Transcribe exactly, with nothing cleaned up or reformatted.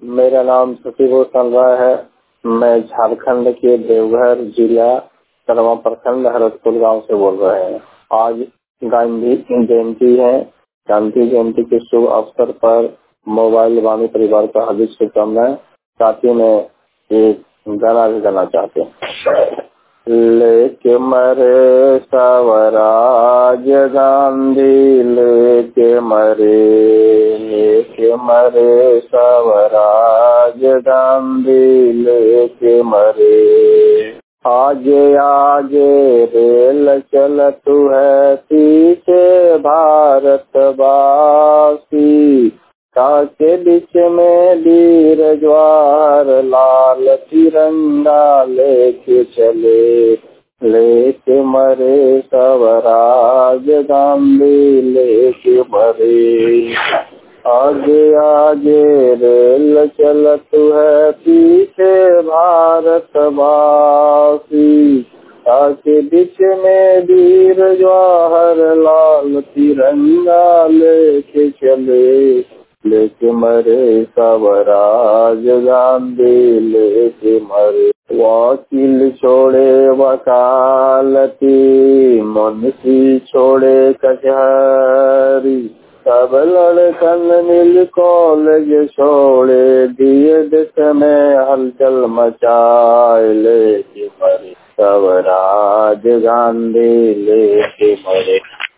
मेरा नाम शशिभूषण राय है। मैं झारखंड के देवघर जिला तरवा प्रखंड हरदपुर गांव से बोल रहे हैं। आज गांधी जयंती है। गांधी जयंती के शुभ अवसर पर मोबाइल वाणी परिवार का हार्दिक शुभकामनाएं। साथ ही में एक गाना भी गाना चाहते हैं। लेके मरे स्वराज गांधी लेके मरे, लेके मरे स्वराज गांधी लेके मरे। आगे आगे रेल चलतु है पीछे भारतवासी, काके बीच में वीर ज्वार लाल तिरंगा लेके चले। लेके मरे स्वराज गांधी लेके मरे। आगे आगे रेल चलत है पीछे भारतवासी, काके बीच में वीर जवाहर लाल तिरंगा लेके चले। लेके मरे स्वराज गांधी लेके मरे। वकील छोड़े वकालती, मुंशी छोड़े कचहरी, सब लड़कन मिल कॉलेज छोड़े दिए देश में हलचल मचाए। लेके मरे स्वराज गांधी लेके मरे।